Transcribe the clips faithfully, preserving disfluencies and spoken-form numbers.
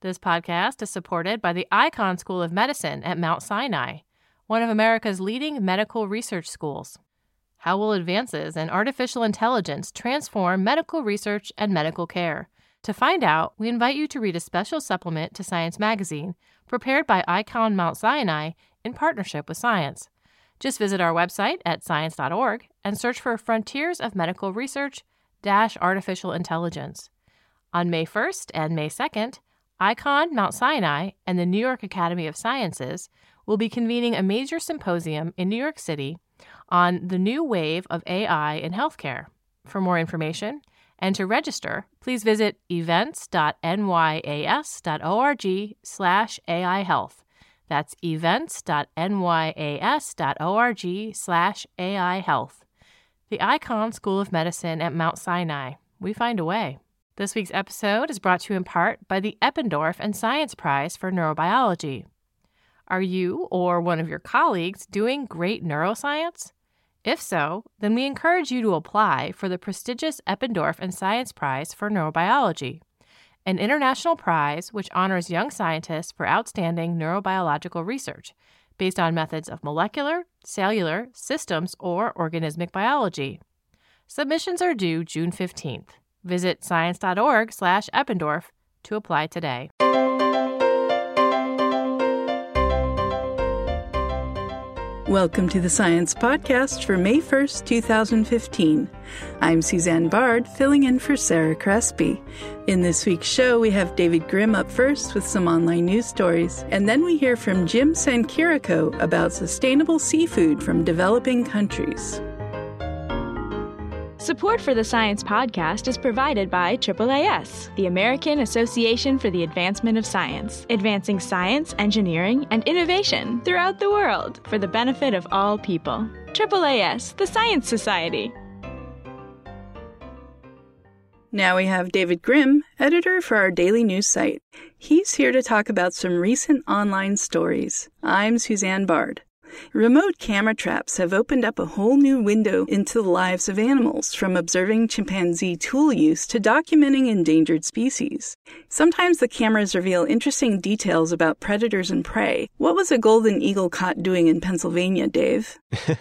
This podcast is supported by the Icahn School of Medicine at Mount Sinai, one of America's leading medical research schools. How will advances in artificial intelligence transform medical research and medical care? To find out, we invite you to read a special supplement to Science Magazine, prepared by Icahn Mount Sinai in partnership with Science. Just visit our website at science dot org and search for Frontiers of Medical Research dash Artificial Intelligence. On May first and May second, Icahn Mount Sinai and the New York Academy of Sciences will be convening a major symposium in New York City on the new wave of A I in healthcare. For more information and to register, please visit events dot n y a s dot org slash A I health. That's events dot n y a s dot org slash A I health. The Icahn School of Medicine at Mount Sinai. We find a way. This week's episode is brought to you in part by the Eppendorf and Science Prize for Neurobiology. Are you or one of your colleagues doing great neuroscience? If so, then we encourage you to apply for the prestigious Eppendorf and Science Prize for Neurobiology, an international prize which honors young scientists for outstanding neurobiological research based on methods of molecular, cellular, systems, or organismic biology. Submissions are due June fifteenth. Visit science dot org slash Eppendorf to apply today. Welcome to the Science Podcast for May first, twenty fifteen. I'm Suzanne Bard, filling in for Sarah Crespi. In this week's show, we have David Grimm up first with some online news stories, and then we hear from Jim Sankiriko about sustainable seafood from developing countries. Support for the Science Podcast is provided by triple A S, the American Association for the Advancement of Science, advancing science, engineering, and innovation throughout the world for the benefit of all people. triple A S, the Science Society. Now we have David Grimm, editor for our daily news site. He's here to talk about some recent online stories. I'm Suzanne Bard. Remote camera traps have opened up a whole new window into the lives of animals, from observing chimpanzee tool use to documenting endangered species. Sometimes the cameras reveal interesting details about predators and prey. What was a golden eagle caught doing in Pennsylvania, Dave?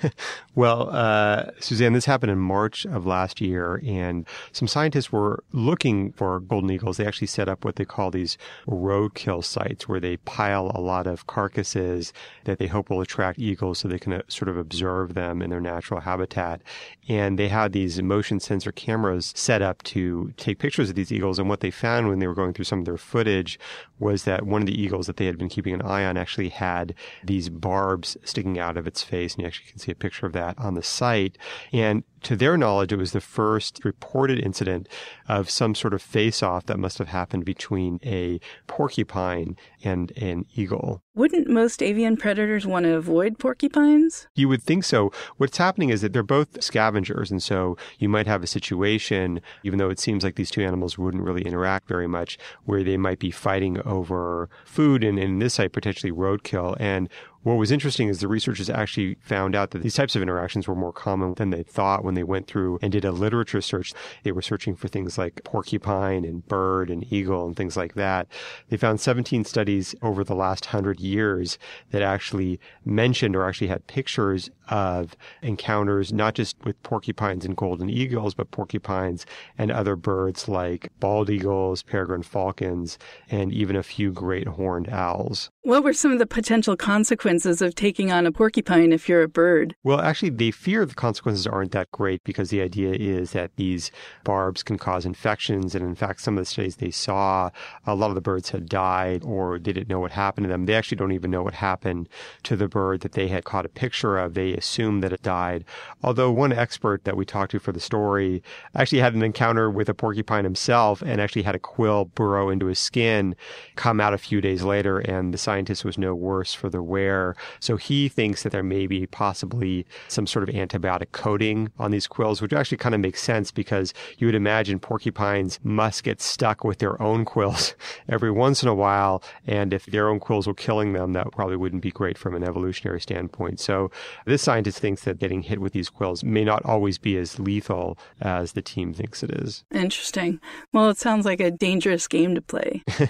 Well, uh, Suzanne, this happened in March of last year, and some scientists were looking for golden eagles. They actually set up what they call these roadkill sites, where they pile a lot of carcasses that they hope will attract eagles so they can uh, sort of observe them in their natural habitat. And they had these motion sensor cameras set up to take pictures of these eagles. And what they found when they were going through some of their footage was that one of the eagles that they had been keeping an eye on actually had these barbs sticking out of its face. And you actually can see a picture of that on the site. And to their knowledge, it was the first reported incident of some sort of face-off that must have happened between a porcupine and an eagle. Wouldn't most avian predators want to avoid porcupines? You would think so. What's happening is that they're both scavengers, and so you might have a situation, even though it seems like these two animals wouldn't really interact very much, where they might be fighting over food and, in this site, potentially roadkill. And what was interesting is the researchers actually found out that these types of interactions were more common than they thought when they went through and did a literature search. They were searching for things like porcupine and bird and eagle and things like that. They found seventeen studies over the last hundred years that actually mentioned or actually had pictures of encounters, not just with porcupines and golden eagles, but porcupines and other birds like bald eagles, peregrine falcons, and even a few great horned owls. What were some of the potential consequences of taking on a porcupine if you're a bird? Well, actually, they fear the consequences aren't that great because the idea is that these barbs can cause infections. And in fact, some of the studies they saw, a lot of the birds had died or they didn't know what happened to them. They actually don't even know what happened to the bird that they had caught a picture of. They assumed that it died. Although one expert that we talked to for the story actually had an encounter with a porcupine himself and actually had a quill burrow into his skin, come out a few days later, and the scientist was no worse for the wear. So he thinks that there may be possibly some sort of antibiotic coating on these quills, which actually kind of makes sense because you would imagine porcupines must get stuck with their own quills every once in a while. And if their own quills were killing them, that probably wouldn't be great from an evolutionary standpoint. So this scientist thinks that getting hit with these quills may not always be as lethal as the team thinks it is. Interesting. Well, it sounds like a dangerous game to play.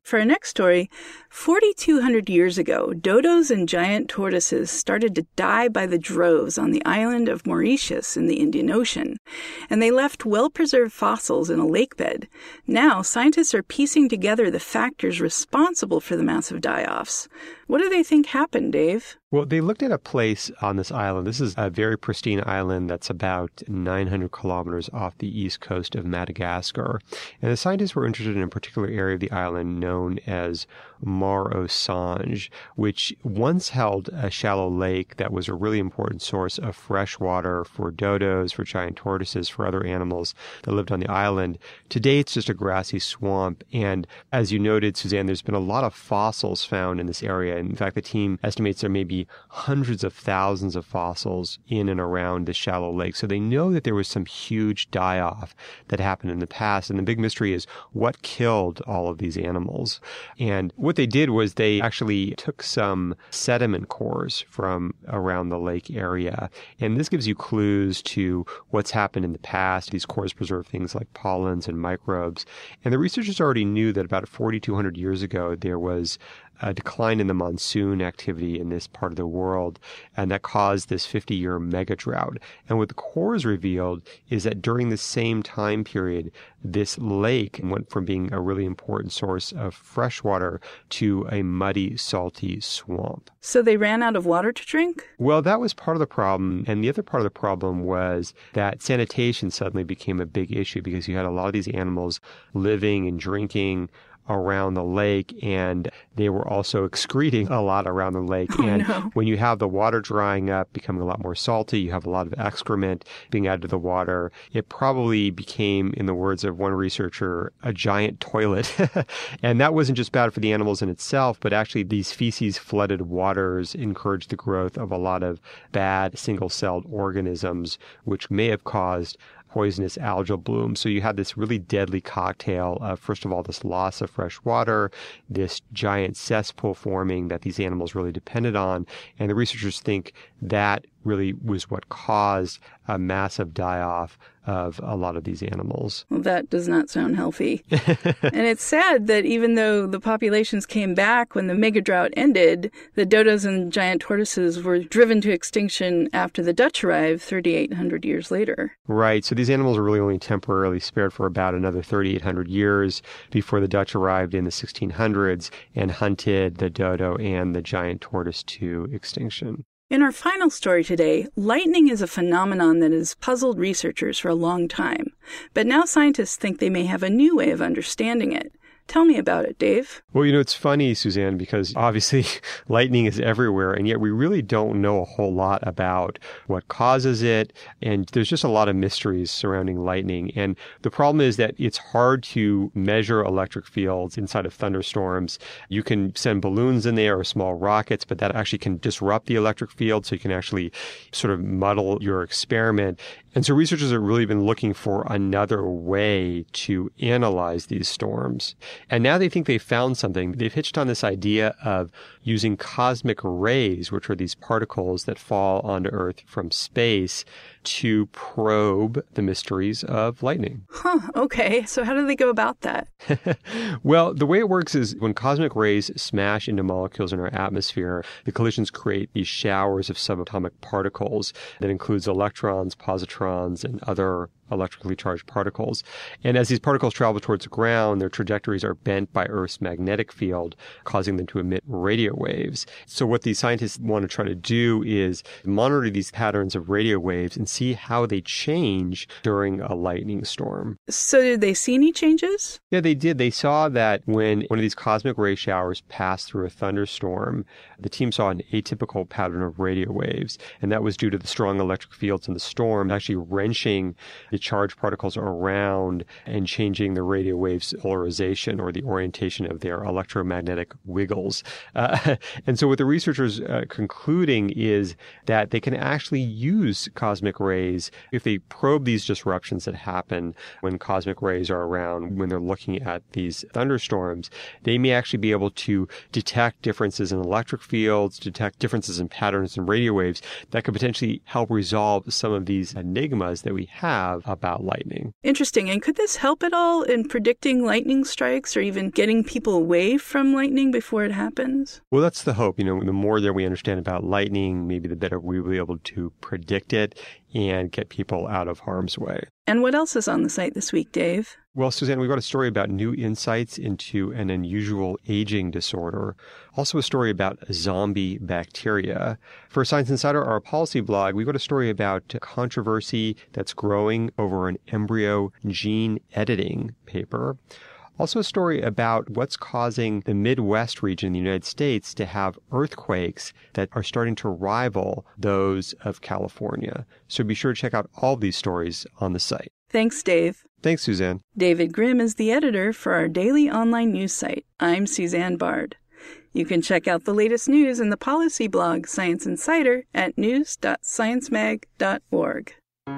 For our next story, forty-two hundred years ago, dodos and giant tortoises started to die by the droves on the island of Mauritius in the Indian Ocean, and they left well-preserved fossils in a lake bed. Now, scientists are piecing together the factors responsible for the massive die-offs. What do they think happened, Dave? Well, they looked at a place on this island. This is a very pristine island that's about nine hundred kilometers off the east coast of Madagascar. And the scientists were interested in a particular area of the island known as Mar au Songe, which once held a shallow lake that was a really important source of fresh water for dodos, for giant tortoises, for other animals that lived on the island. Today, it's just a grassy swamp. And as you noted, Suzanne, there's been a lot of fossils found in this area. In fact, the team estimates there may be hundreds of thousands of fossils in and around this shallow lake. So they know that there was some huge die-off that happened in the past. And the big mystery is what killed all of these animals. And what they did was they actually took some sediment cores from around the lake area. And this gives you clues to what's happened in the past. These cores preserve things like pollens and microbes. And the researchers already knew that about forty-two hundred years ago, there was a decline in the monsoon activity in this part of the world, and that caused this fifty-year mega drought. And what the cores revealed is that during the same time period, this lake went from being a really important source of fresh water to a muddy, salty swamp. So they ran out of water to drink? Well, that was part of the problem. And the other part of the problem was that sanitation suddenly became a big issue because you had a lot of these animals living and drinking around the lake, and they were also excreting a lot around the lake. Oh, and no. When you have the water drying up, becoming a lot more salty, you have a lot of excrement being added to the water. It probably became, in the words of one researcher, a giant toilet. And that wasn't just bad for the animals in itself, but actually these feces-flooded waters encouraged the growth of a lot of bad single-celled organisms, which may have caused poisonous algal bloom. So you had this really deadly cocktail of, first of all, this loss of fresh water, this giant cesspool forming that these animals really depended on. And the researchers think that really was what caused a massive die-off of a lot of these animals. Well, that does not sound healthy. And it's sad that even though the populations came back when the mega drought ended, the dodos and giant tortoises were driven to extinction after the Dutch arrived thirty-eight hundred years later. Right. So these animals were really only temporarily spared for about another thirty-eight hundred years before the Dutch arrived in the sixteen hundreds and hunted the dodo and the giant tortoise to extinction. In our final story today, lightning is a phenomenon that has puzzled researchers for a long time, but now scientists think they may have a new way of understanding it. Tell me about it, Dave. Well, you know, it's funny, Suzanne, because obviously lightning is everywhere, and yet we really don't know a whole lot about what causes it, and there's just a lot of mysteries surrounding lightning. And the problem is that it's hard to measure electric fields inside of thunderstorms. You can send balloons in there or small rockets, but that actually can disrupt the electric field, so you can actually sort of muddle your experiment. And so researchers have really been looking for another way to analyze these storms. And now they think they've found something. They've hitched on this idea of using cosmic rays, which are these particles that fall onto Earth from space, to probe the mysteries of lightning. Huh, okay. So how do they go about that? Well, the way it works is when cosmic rays smash into molecules in our atmosphere, the collisions create these showers of subatomic particles that includes electrons, positrons, and other electrically charged particles. And as these particles travel towards the ground, their trajectories are bent by Earth's magnetic field, causing them to emit radio waves. So what these scientists want to try to do is monitor these patterns of radio waves and see how they change during a lightning storm. So did they see any changes? Yeah, they did. They saw that when one of these cosmic ray showers passed through a thunderstorm, the team saw an atypical pattern of radio waves. And that was due to the strong electric fields in the storm actually wrenching the charged particles around and changing the radio waves' polarization or the orientation of their electromagnetic wiggles. Uh, and so what the researchers are concluding is that they can actually use cosmic rays if they probe these disruptions that happen when cosmic rays are around, when they're looking at these thunderstorms. They may actually be able to detect differences in electric fields, detect differences in patterns in radio waves that could potentially help resolve some of these enigmas that we have about lightning. Interesting. And could this help at all in predicting lightning strikes or even getting people away from lightning before it happens? Well, that's the hope. You know, the more that we understand about lightning, maybe the better we will be able to predict it and get people out of harm's way. And what else is on the site this week, Dave? Well, Suzanne, we've got a story about new insights into an unusual aging disorder. Also a story about zombie bacteria. For Science Insider, our policy blog, we've got a story about controversy that's growing over an embryo gene editing paper. Also a story about what's causing the Midwest region in the United States to have earthquakes that are starting to rival those of California. So be sure to check out all these stories on the site. Thanks, Dave. Thanks, Suzanne. David Grimm is the editor for our daily online news site. I'm Suzanne Bard. You can check out the latest news in the policy blog Science Insider at news dot science mag dot org.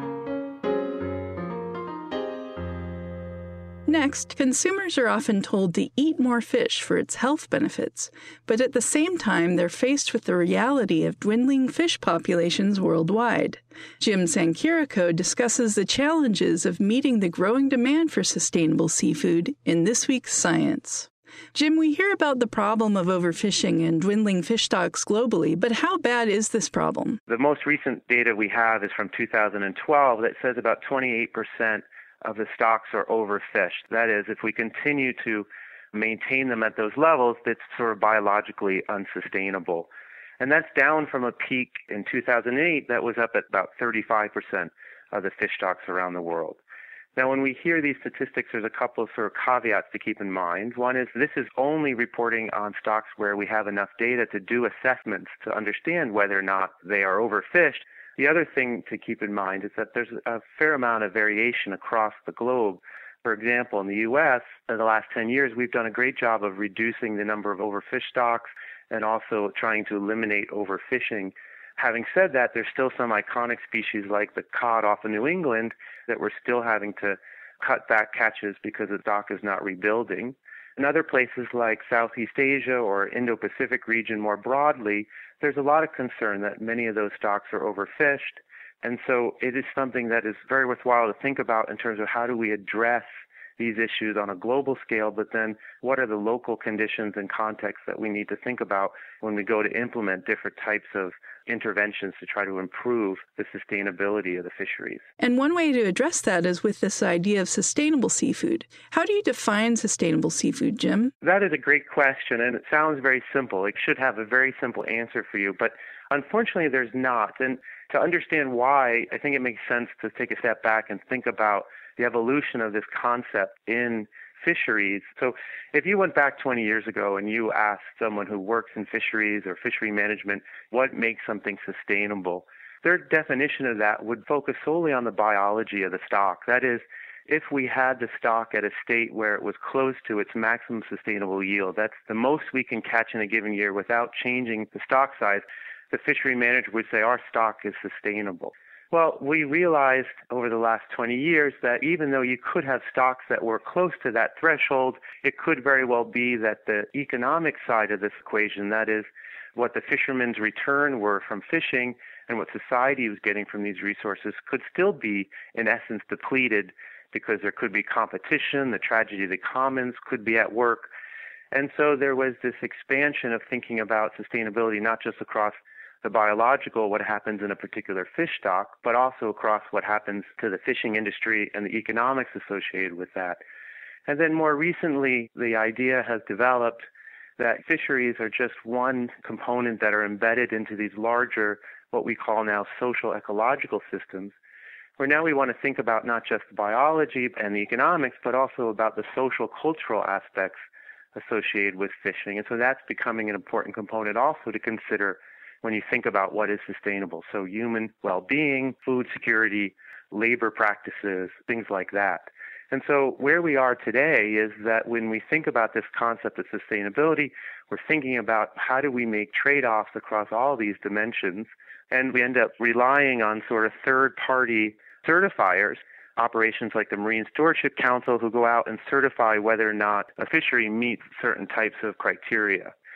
Next, consumers are often told to eat more fish for its health benefits, but at the same time, they're faced with the reality of dwindling fish populations worldwide. Jim Sanchirico discusses the challenges of meeting the growing demand for sustainable seafood in this week's Science. Jim, we hear about the problem of overfishing and dwindling fish stocks globally, but how bad is this problem? The most recent data we have is from two thousand twelve that says about twenty-eight percent of the stocks are overfished. That is, if we continue to maintain them at those levels, it's sort of biologically unsustainable. And that's down from a peak in two thousand eight that was up at about thirty-five percent of the fish stocks around the world. Now, when we hear these statistics, there's a couple of sort of caveats to keep in mind. One is this is only reporting on stocks where we have enough data to do assessments to understand whether or not they are overfished. The other thing to keep in mind is that there's a fair amount of variation across the globe. For example, in the U S, in the last ten years, we've done a great job of reducing the number of overfished stocks and also trying to eliminate overfishing. Having said that, there's still some iconic species like the cod off of New England that we're still having to cut back catches because the stock is not rebuilding. In other places like Southeast Asia or Indo-Pacific region more broadly, there's a lot of concern that many of those stocks are overfished. And so it is something that is very worthwhile to think about in terms of how do we address these issues on a global scale, but then what are the local conditions and contexts that we need to think about when we go to implement different types of interventions to try to improve the sustainability of the fisheries. And one way to address that is with this idea of sustainable seafood. How do you define sustainable seafood, Jim? That is a great question, and it sounds very simple. It should have a very simple answer for you, but unfortunately there's not. And to understand why, I think it makes sense to take a step back and think about the evolution of this concept in fisheries. So if you went back twenty years ago and you asked someone who works in fisheries or fishery management what makes something sustainable, their definition of that would focus solely on the biology of the stock. That is, if we had the stock at a state where it was close to its maximum sustainable yield, that's the most we can catch in a given year without changing the stock size, the fishery manager would say our stock is sustainable. Well, we realized over the last twenty years that even though you could have stocks that were close to that threshold, it could very well be that the economic side of this equation, that is, what the fishermen's return were from fishing and what society was getting from these resources, could still be, in essence, depleted because there could be competition, the tragedy of the commons could be at work. And so there was this expansion of thinking about sustainability, not just across the biological, what happens in a particular fish stock, but also across what happens to the fishing industry and the economics associated with that. And then more recently, the idea has developed that fisheries are just one component that are embedded into these larger, what we call now social ecological systems, where now we want to think about not just the biology and the economics, but also about the social cultural aspects associated with fishing. And so that's becoming an important component also to consider when you think about what is sustainable. So human well-being, food security, labor practices, things like that. And so where we are today is that when we think about this concept of sustainability, we're thinking about how do we make trade-offs across all these dimensions, and we end up relying on sort of third-party certifiers, operations like the Marine Stewardship Council, who go out and certify whether or not a fishery meets certain types of criteria.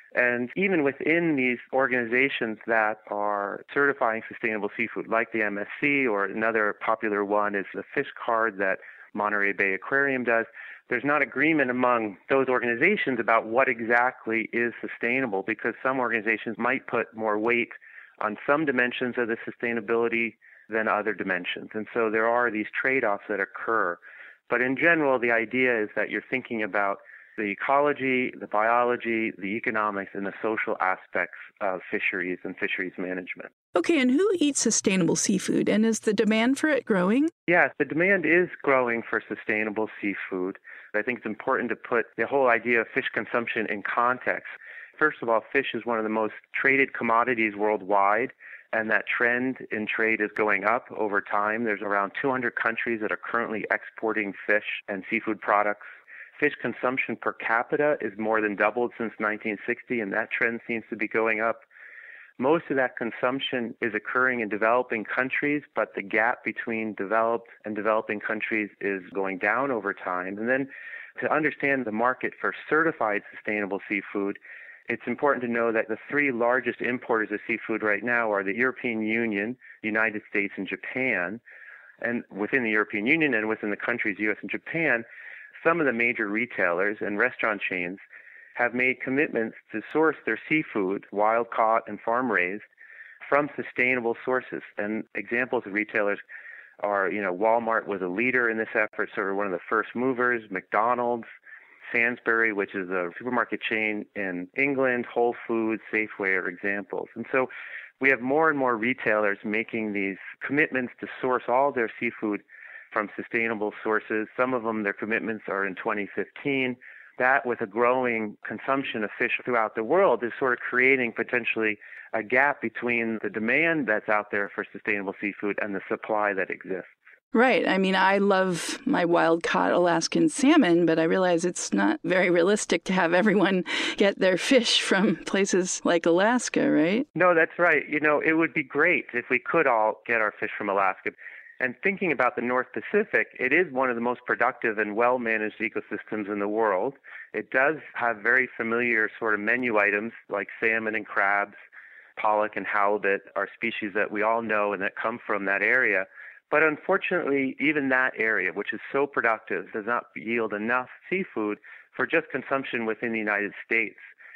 And even within these organizations that are certifying sustainable seafood, like the M S C, or another popular one is the Fish Card that Monterey Bay Aquarium does, there's not agreement among those organizations about what exactly is sustainable, because some organizations might put more weight on some dimensions of the sustainability than other dimensions. And so there are these trade-offs that occur. But in general, the idea is that you're thinking about the ecology, the biology, the economics, and the social aspects of fisheries and fisheries management. Okay, and who eats sustainable seafood, and is the demand for it growing? Yes, the demand is growing for sustainable seafood. I think it's important to put the whole idea of fish consumption in context. First of all, fish is one of the most traded commodities worldwide, and that trend in trade is going up over time. There's around two hundred countries that are currently exporting fish and seafood products. Fish consumption per capita is more than doubled since nineteen sixty, and that trend seems to be going up. Most of that consumption is occurring in developing countries, but the gap between developed and developing countries is going down over time. And then to understand the market for certified sustainable seafood, it's important to know that the three largest importers of seafood right now are the European Union, the United States, and Japan. And within the European Union and within the countries U S and Japan, some of the major retailers and restaurant chains have made commitments to source their seafood, wild caught and farm raised, from sustainable sources. And examples of retailers are, you know, Walmart was a leader in this effort, sort of one of the first movers, McDonald's, Sainsbury, which is a supermarket chain in England, Whole Foods, Safeway are examples. And so we have more and more retailers making these commitments to source all their seafood from sustainable sources. Some of them, their commitments are in twenty fifteen. That, with a growing consumption of fish throughout the world, is sort of creating potentially a gap between the demand that's out there for sustainable seafood and the supply that exists. Right. I mean, I love my wild-caught Alaskan salmon, but I realize it's not very realistic to have everyone get their fish from places like Alaska, right? No, that's right. You know, it would be great if we could all get our fish from Alaska. And thinking about the North Pacific, it is one of the most productive and well-managed ecosystems in the world. It does have very familiar sort of menu items like salmon and crabs, pollock and halibut are species that we all know and that come from that area. But unfortunately, even that area, which is so productive, does not yield enough seafood for just consumption within the United States.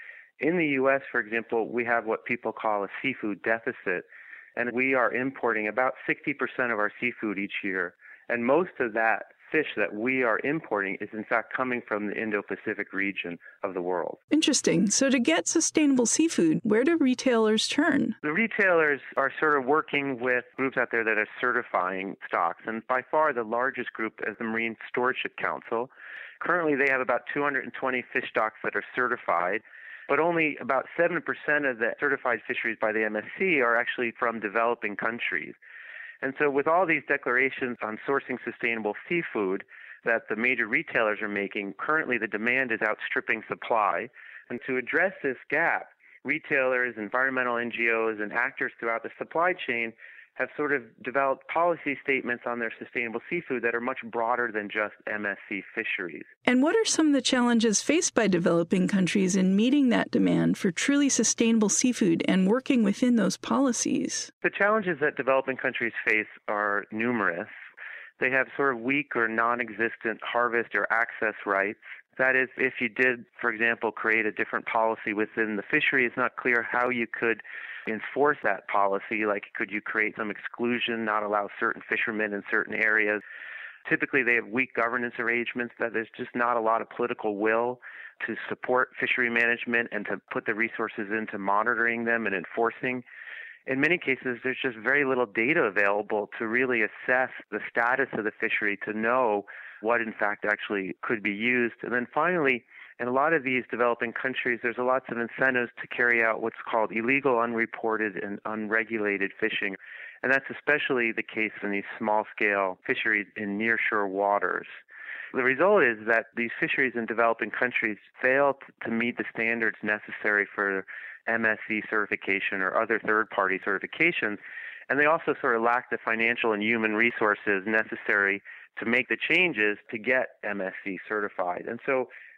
In the U S, for example, we have what people call a seafood deficit, and we are importing about sixty percent of our seafood each year. And most of that fish that we are importing is in fact coming from the Indo-Pacific region of the world. Interesting. So to get sustainable seafood, where do retailers turn? The retailers are sort of working with groups out there that are certifying stocks. And by far the largest group is the Marine Stewardship Council. Currently they have about two hundred twenty fish stocks that are certified, but only about seven percent of the certified fisheries by the M S C are actually from developing countries. And so with all these declarations on sourcing sustainable seafood that the major retailers are making, currently the demand is outstripping supply. And to address this gap, retailers, environmental N G Os, and actors throughout the supply chain have sort of developed policy statements on their sustainable seafood that are much broader than just M S C fisheries. And what are some of the challenges faced by developing countries in meeting that demand for truly sustainable seafood and working within those policies? The challenges that developing countries face are numerous. They have sort of weak or non-existent harvest or access rights. That is, if you did, for example, create a different policy within the fishery, it's not clear how you could enforce that policy. Like, could you create some exclusion, not allow certain fishermen in certain areas? Typically, they have weak governance arrangements, that there's just not a lot of political will to support fishery management and to put the resources into monitoring them and enforcing. In many cases, there's just very little data available to really assess the status of the fishery, to know what in fact actually could be used. And then finally, in a lot of these developing countries, there's lots of incentives to carry out what's called illegal, unreported, and unregulated fishing. And that's especially the case in these small-scale fisheries in nearshore waters. The result is that these fisheries in developing countries fail to meet the standards necessary for M S C certification or other third-party certifications, and they also sort of lack the financial and human resources necessary to make the changes to get M S C certified. And so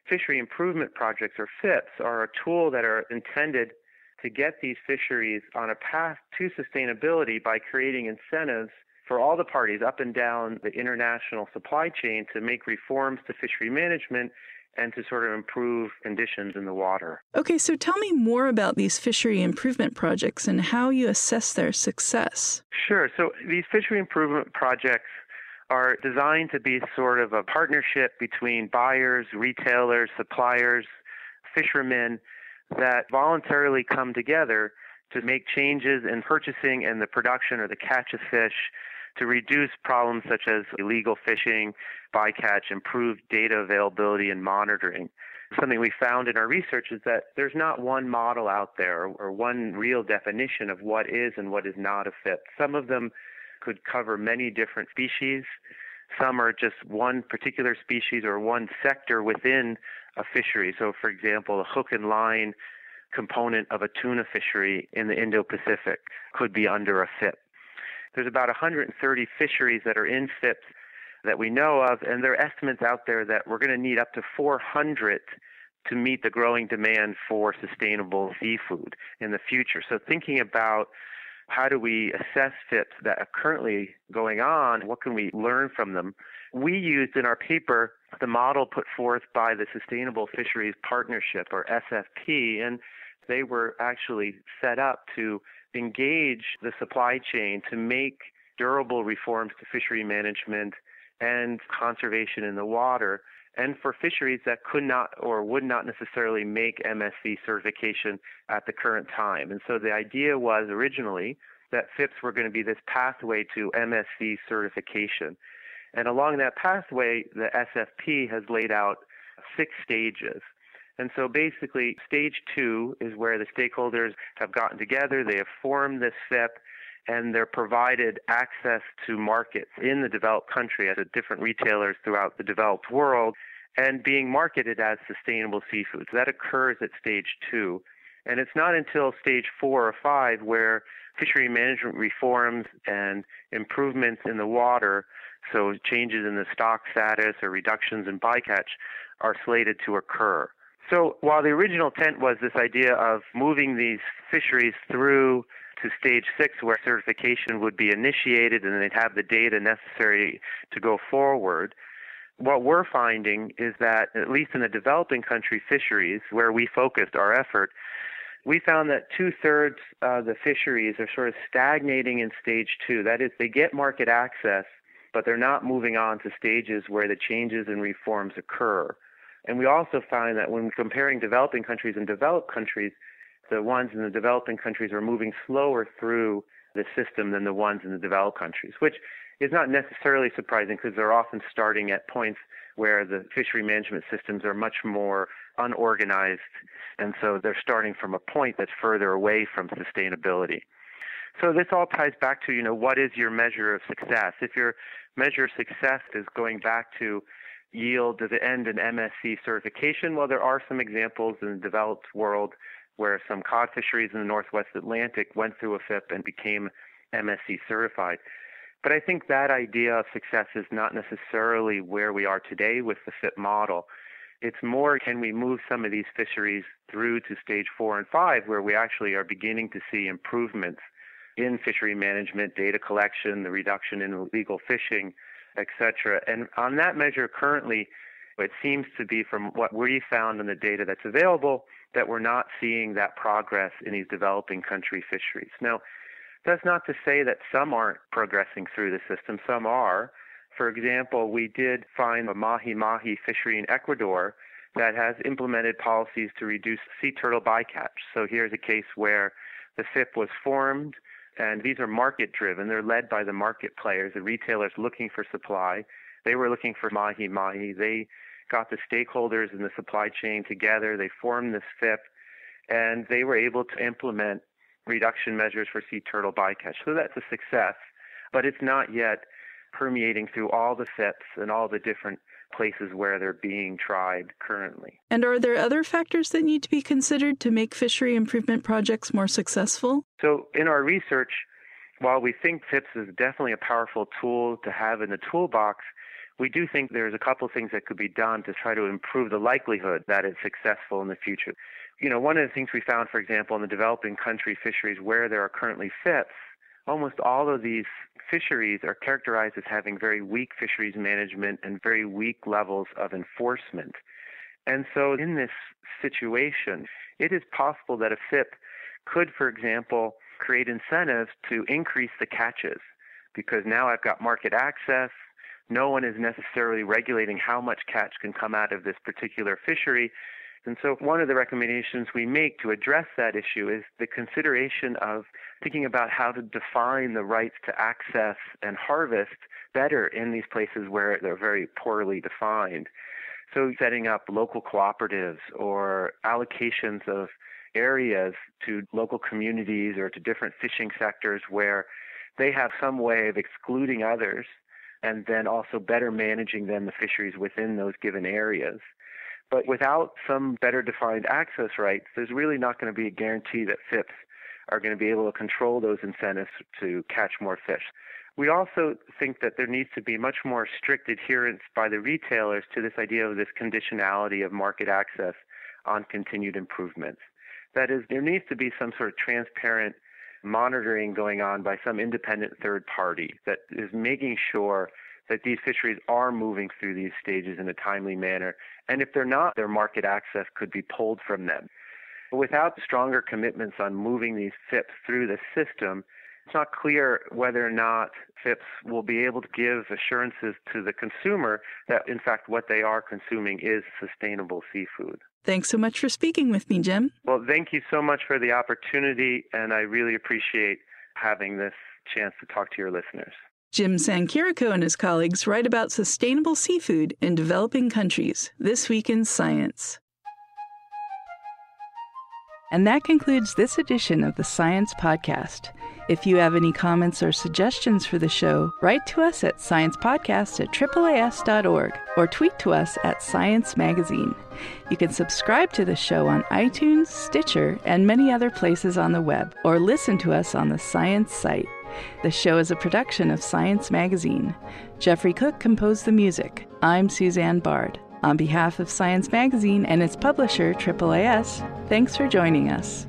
fishery improvement projects, or F I Ps, are a tool that are intended to get these fisheries on a path to sustainability by creating incentives for all the parties up and down the international supply chain to make reforms to fishery management and to sort of improve conditions in the water. Okay, so tell me more about these fishery improvement projects and how you assess their success. Sure. So these fishery improvement projects are designed to be sort of a partnership between buyers, retailers, suppliers, fishermen that voluntarily come together to make changes in purchasing and the production or the catch of fish to reduce problems such as illegal fishing, bycatch, improved data availability and monitoring. Something we found in our research is that there's not one model out there or one real definition of what is and what is not a F I P. Some of them could cover many different species. Some are just one particular species or one sector within a fishery. So, for example, a hook and line component of a tuna fishery in the Indo-Pacific could be under a F I P. There's about one hundred thirty fisheries that are in F I Ps that we know of, and there are estimates out there that we're going to need up to four hundred to meet the growing demand for sustainable seafood in the future. So thinking about how do we assess F I Ps that are currently going on, what can we learn from them? We used in our paper the model put forth by the Sustainable Fisheries Partnership, or S F P, and they were actually set up to engage the supply chain to make durable reforms to fishery management and conservation in the water, and for fisheries that could not or would not necessarily make M S C certification at the current time. And so the idea was originally that F I Ps were going to be this pathway to M S C certification. And along that pathway, the S F P has laid out six stages. And so basically, stage two is where the stakeholders have gotten together, they have formed this F I P, and they're provided access to markets in the developed country at different retailers throughout the developed world and being marketed as sustainable seafood. So that occurs at stage two. And it's not until stage four or five where fishery management reforms and improvements in the water, so changes in the stock status or reductions in bycatch, are slated to occur. So while the original intent was this idea of moving these fisheries through to stage six where certification would be initiated and they'd have the data necessary to go forward, what we're finding is that, at least in the developing country fisheries where we focused our effort, we found that two-thirds of the fisheries are sort of stagnating in stage two. That is, they get market access, but they're not moving on to stages where the changes and reforms occur. And we also find that when comparing developing countries and developed countries, the ones in the developing countries are moving slower through the system than the ones in the developed countries, which is not necessarily surprising because they're often starting at points where the fishery management systems are much more unorganized, and so they're starting from a point that's further away from sustainability. So this all ties back to, you know, what is your measure of success? If your measure of success is going back to yield to the end in M S C certification, well, there are some examples in the developed world where some cod fisheries in the Northwest Atlantic went through a F I P and became M S C certified. But I think that idea of success is not necessarily where we are today with the F I P model. It's more, can we move some of these fisheries through to stage four and five, where we actually are beginning to see improvements in fishery management, data collection, the reduction in illegal fishing, et cetera. And on that measure currently, it seems to be, from what we found in the data that's available, that we're not seeing that progress in these developing country fisheries. Now, that's not to say that some aren't progressing through the system. Some are. For example, we did find a mahi-mahi fishery in Ecuador that has implemented policies to reduce sea turtle bycatch. So here's a case where the F I P was formed, and these are market-driven. They're led by the market players, the retailers looking for supply. They were looking for mahi-mahi. They got the stakeholders in the supply chain together. They formed this F I P, and they were able to implement reduction measures for sea turtle bycatch. So that's a success, but it's not yet permeating through all the F I Ps and all the different places where they're being tried currently. And are there other factors that need to be considered to make fishery improvement projects more successful? So in our research, while we think F I Ps is definitely a powerful tool to have in the toolbox, we do think there's a couple things that could be done to try to improve the likelihood that it's successful in the future. You know, one of the things we found, for example, in the developing country fisheries where there are currently F I Ps, almost all of these fisheries are characterized as having very weak fisheries management and very weak levels of enforcement. And so in this situation, it is possible that a F I P could, for example, create incentives to increase the catches, because now I've got market access. No one is necessarily regulating how much catch can come out of this particular fishery. And so one of the recommendations we make to address that issue is the consideration of thinking about how to define the rights to access and harvest better in these places where they're very poorly defined. So setting up local cooperatives or allocations of areas to local communities or to different fishing sectors where they have some way of excluding others, and then also better managing then the fisheries within those given areas. But without some better defined access rights, there's really not going to be a guarantee that F I Ps are going to be able to control those incentives to catch more fish. We also think that there needs to be much more strict adherence by the retailers to this idea of this conditionality of market access on continued improvements. That is, there needs to be some sort of transparent monitoring going on by some independent third party that is making sure that these fisheries are moving through these stages in a timely manner. And if they're not, their market access could be pulled from them. Without stronger commitments on moving these F I Ps through the system, it's not clear whether or not F I Ps will be able to give assurances to the consumer that, in fact, what they are consuming is sustainable seafood. Thanks so much for speaking with me, Jim. Well, thank you so much for the opportunity, and I really appreciate having this chance to talk to your listeners. Jim Sanchirico and his colleagues write about sustainable seafood in developing countries this week in Science. And that concludes this edition of the Science Podcast. If you have any comments or suggestions for the show, write to us at sciencepodcast at triple A S dot org or tweet to us at Science Magazine. You can subscribe to the show on iTunes, Stitcher, and many other places on the web, or listen to us on the Science site. The show is a production of Science Magazine. Jeffrey Cook composed the music. I'm Suzanne Bard. On behalf of Science Magazine and its publisher, triple A S, thanks for joining us.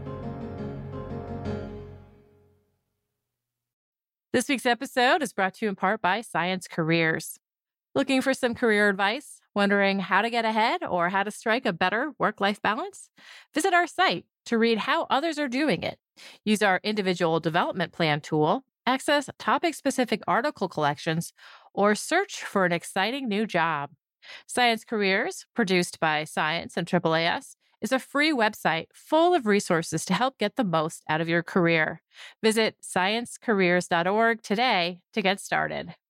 This week's episode is brought to you in part by Science Careers. Looking for some career advice? Wondering how to get ahead or how to strike a better work-life balance? Visit our site to read how others are doing it. Use our individual development plan tool, access topic-specific article collections, or search for an exciting new job. Science Careers, produced by Science and triple A S, is a free website full of resources to help get the most out of your career. Visit science careers dot org today to get started.